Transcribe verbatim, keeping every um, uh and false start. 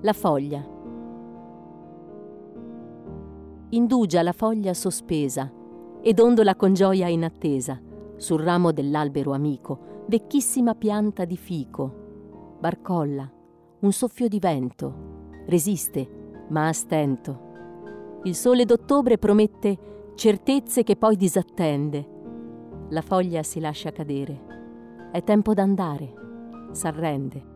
La foglia. Indugia la foglia sospesa ed ondola con gioia in attesa sul ramo dell'albero amico, vecchissima pianta di fico. Barcolla, un soffio di vento, resiste, ma a stento. Il sole d'ottobre promette certezze che poi disattende. La foglia si lascia cadere. È tempo d'andare, s'arrende.